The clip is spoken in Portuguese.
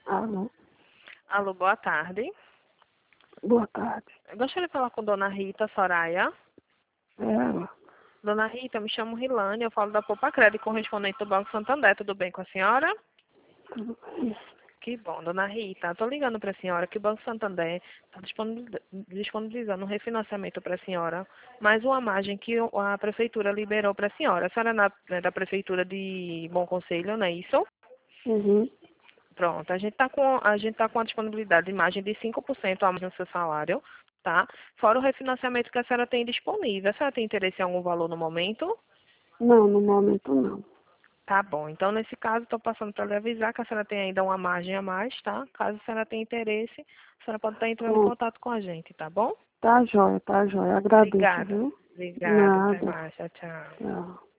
Alô? Alô, boa tarde. Boa tarde. Eu gostaria de falar com Dona Rita Soraya. É ela? Dona Rita, eu me chamo Rilane, eu falo da Poupa Crédito, correspondente do Banco Santander. Tudo bem com a senhora? Tudo bem? Que bom, Dona Rita. Estou ligando para a senhora que o Banco Santander está disponibilizando um refinanciamento para a senhora, mais uma margem que a Prefeitura liberou para a senhora. A senhora é da Prefeitura de Bom Conselho, não é isso? Uhum. Pronto, a gente tá com a disponibilidade de margem de 5% a mais no seu salário, tá? Fora o refinanciamento que a senhora tem disponível. A senhora tem interesse em algum valor no momento? Não, no momento não. Tá bom. Então, nesse caso, estou passando para lhe avisar que a senhora tem ainda uma margem a mais, tá? Caso a senhora tenha interesse, a senhora pode estar entrando em Pronto. contato com a gente, tá bom? Tá jóia, tá jóia. Agradeço, Obrigada. viu? Obrigada. Até Nada. mais. Tchau, tchau. Tchau.